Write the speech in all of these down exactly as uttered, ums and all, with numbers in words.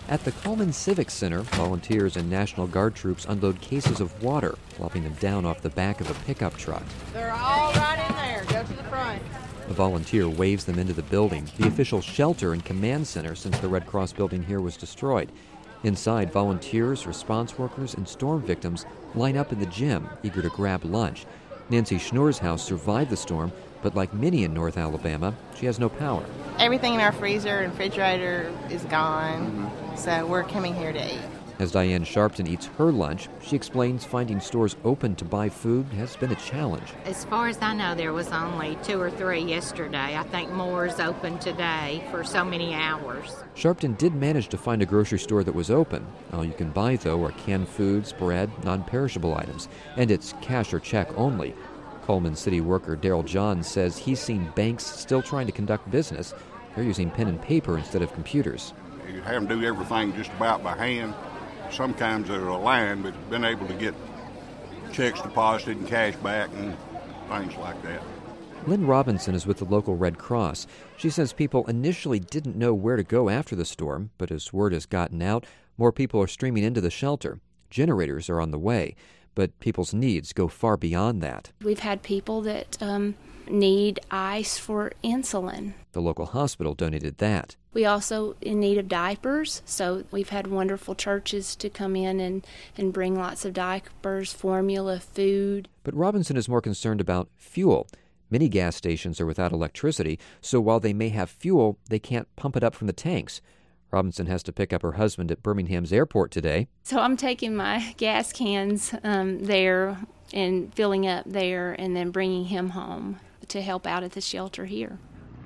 At the Coleman Civic Center, volunteers and National Guard troops unload cases of water, plopping them down off the back of a pickup truck. They're all right in there. Go to the front. A volunteer waves them into the building, the official shelter and command center since the Red Cross building here was destroyed. Inside, volunteers, response workers, and storm victims line up in the gym, eager to grab lunch. Nancy Schnoor's house survived the storm, but like many in North Alabama, she has no power. Everything in our freezer and refrigerator is gone, so we're coming here to eat. As Diane Sharpton eats her lunch, she explains finding stores open to buy food has been a challenge. As far as I know, there was only two or three yesterday. I think more is open today for so many hours. Sharpton did manage to find a grocery store that was open. All you can buy, though, are canned foods, bread, non-perishable items, and it's cash or check only. Coleman City worker Daryl Johns says he's seen banks still trying to conduct business. They're using pen and paper instead of computers. You have them do everything just about by hand. Sometimes there's a line, but been able to get checks deposited and cash back and things like that. Lynn Robinson is with the local Red Cross. She says people initially didn't know where to go after the storm, but as word has gotten out, more people are streaming into the shelter. Generators are on the way, but people's needs go far beyond that. We've had people that um, need ice for insulin. The local hospital donated that. We also in need of diapers, so we've had wonderful churches to come in and, and bring lots of diapers, formula, food. But Robinson is more concerned about fuel. Many gas stations are without electricity, so while they may have fuel, they can't pump it up from the tanks. Robinson has to pick up her husband at Birmingham's airport today. So I'm taking my gas cans um, there and filling up there and then bringing him home to help out at the shelter here.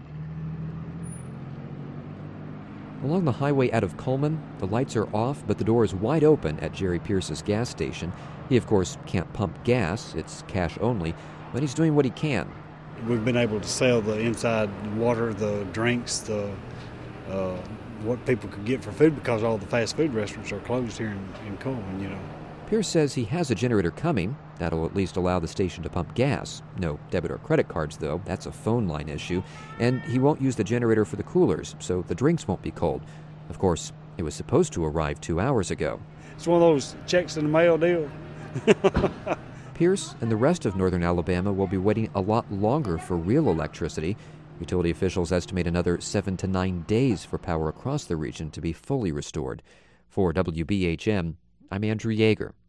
Along the highway out of Coleman, the lights are off, but the door is wide open at Jerry Pierce's gas station. He, of course, can't pump gas. It's cash only, but he's doing what he can. We've been able to sell the inside water, the drinks, the uh, what people could get for food because all the fast food restaurants are closed here in, in Coleman, you know. Pierce says he has a generator coming. That'll at least allow the station to pump gas. No debit or credit cards, though. That's a phone line issue. And he won't use the generator for the coolers, so the drinks won't be cold. Of course, it was supposed to arrive two hours ago. It's one of those checks in the mail deal. Pierce and the rest of northern Alabama will be waiting a lot longer for real electricity. Utility officials estimate another seven to nine days for power across the region to be fully restored. For W B H M, I'm Andrew Yeager.